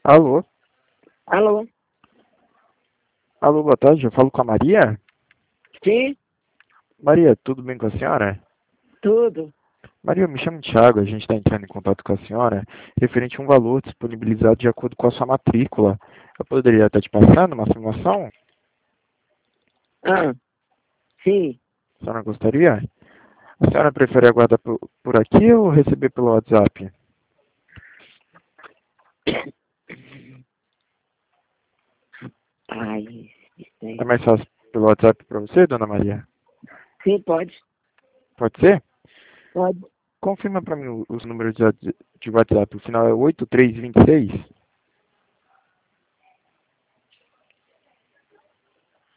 Alô? Alô? Alô, boa tarde, eu falo com a Maria? Sim, Maria, tudo bem com a senhora? tudo. Maria, eu me chamo Thiago, a gente está entrando em contato com a senhora referente a um valor disponibilizado de acordo com a sua matrícula. Eu poderia estar te passando uma simulação? Ah, sim. A senhora gostaria? A senhora prefere aguardar por aqui ou receber pelo WhatsApp? Ai, isso É aí. mais fácil pelo WhatsApp para você, dona Maria? Sim, pode. Pode ser? Pode. Confirma para mim os números de WhatsApp. O final é 8326.